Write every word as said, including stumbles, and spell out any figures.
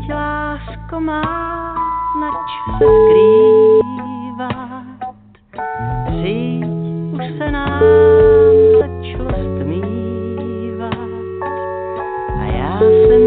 Přijď, lásko má, nač se skrývat. Přijď, už se nám začalo stmívat. A já jsem